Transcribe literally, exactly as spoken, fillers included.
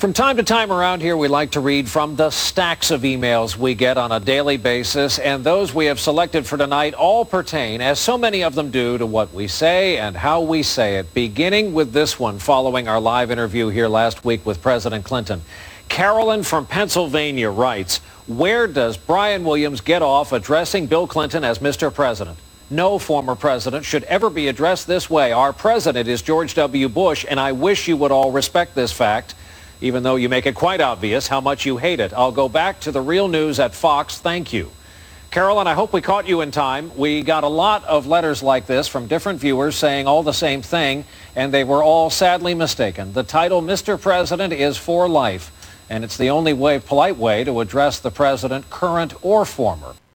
From time to time around here, we like to read from the stacks of emails we get on a daily basis, and those we have selected for tonight all pertain, as so many of them do, to what we say and how we say it, beginning with this one following our live interview here last week with President Clinton. Carolyn from Pennsylvania writes, "Where does Brian Williams get off addressing Bill Clinton as Mister President? No former president should ever be addressed this way. Our president is George W. Bush, and I wish you would all respect this fact, even though you make it quite obvious how much you hate it. I'll go back to the real news at Fox. Thank you." Carolyn, I hope we caught you in time. We got a lot of letters like this from different viewers saying all the same thing, and they were all sadly mistaken. The title, Mister President, is for life, and it's the only way, polite way to address the president, current or former.